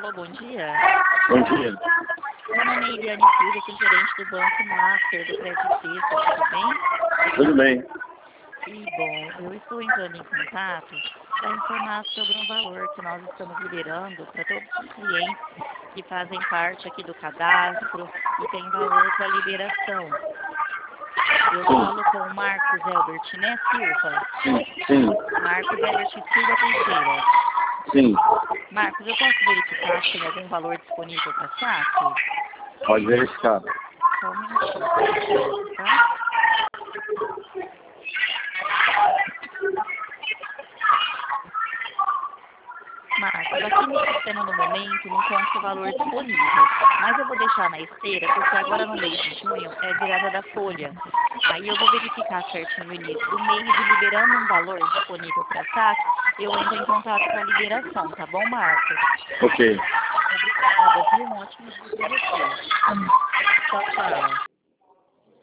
Alô, bom dia. Bom dia. Meu nome é Eliane Silva, sou gerente do Banco Master do Prédio Sexta, tudo bem? Tudo bem. E, bom, eu estou entrando em contato para informar sobre um valor que nós estamos liberando para todos os clientes que fazem parte aqui do cadastro e tem valor para liberação. Eu falo com o Marcos Elbert, né, Silva? Sim. Marcos Elbert Silva Teixeira. Sim. Marcos, eu posso verificar se tem algum valor disponível para saque? Pode verificar. Só um minutinho, tá? Marcos, aqui no sistema no momento não consta o valor disponível, mas eu vou deixar na esteira porque agora no mês de junho é virada da folha. Aí eu vou verificar certinho no início do mês e liberando um valor disponível para saque, eu entro em contato com a liberação, tá bom, Marcos? Ok. Obrigada, viu? Um ótimo dia para você. Tchau, tchau.